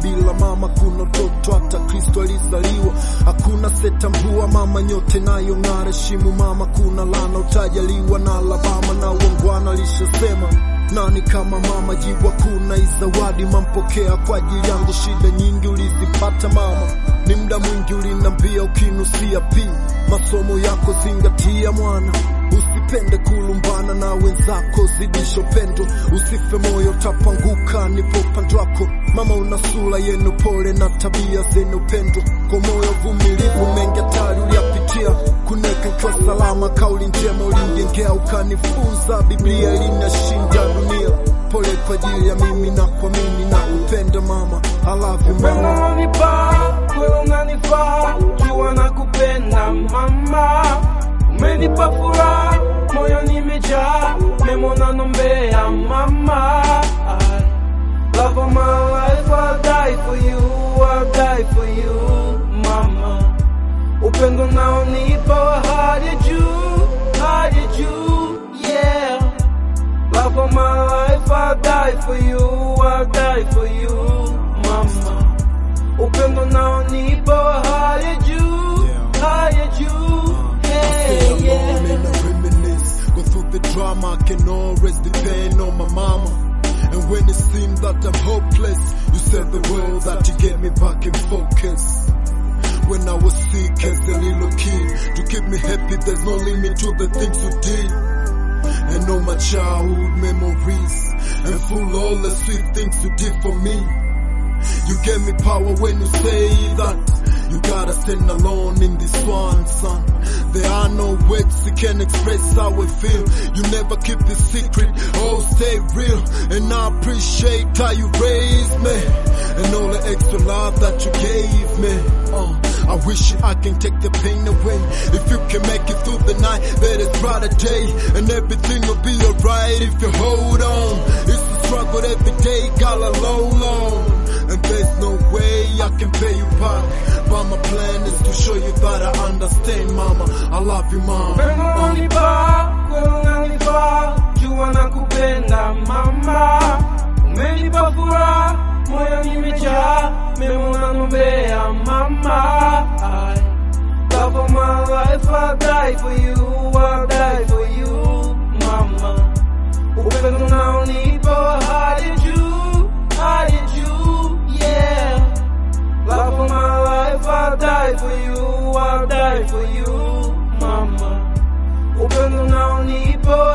bila mama kuna toto, hata Kristo alizaliwa. Hakuna setambua mama nyote nayo ng'ara, shimu mama kuna lana, utajaliwa na Alabama. Na wangwana alishasema nani kama mama, jibu kuna izawadi mampokea kwa ajili yangu. Shida nyingi ulizipata mama, ni muda mwingi ulinambia ukinusia pi masomo yako zingatia mwana, usipende kulumbana na wenzako, zidisha upendo, usife moyo tapanguka, nipo upande wako mama. Una sura yenu pole na tabia zenu upendo, kwa moyo vumilivu, mengi hatari uliyapitia, kuneka kwa salama, kauli njema ulinijengea, ukanifunza Biblia ilinashinda dunia. Pole kwa ajili ya mimi na kwa mimi na kupenda mama, I love you mama. Wewe unanifaa, jua nakupenda mama. Umenipa furaha, moyo nimejaa, memo nanombea mama. Love of my life, I'll die for you, I'll die for you mama. Upendo naonipa wa hali ya juu, yeah. Love of my life, I'll die for you, I'll die for you mama. Upendo naonipa wa hali ya juu, yeah, yeah. Go through the drama, I can always depend on my mama. And when it seemed that I'm hopeless, you said the word that you get me back in focus. When I was sick as a little kid, to keep me happy, there's no limit to the things you did. And all my childhood memories, and full all the sweet things you did for me. You gave me power when you say that you gotta stand alone in this one, son. There are no words you can express how I feel. You never keep it secret, oh stay real. And I appreciate how you raised me, and all the extra love that you gave me. I wish I can take the pain away. If you can make it through the night, there is brighter day, and everything will be alright if you hold on. It's a struggle every day, got a long. And there's no way I can pay you back, but my plan is to show you that I understand mama, I love you mama. Wewe unanifaa, jua nakupenda mama. Umenipa furaha, moyo nimejaa, memo nanombea mama. Love of my life, I'll die for you, I'll die for you mama. Upendo naonipa wa hali ya juu, yeah. Love of my life, I'll die for you, I'll die for you mama. Upendo naonipa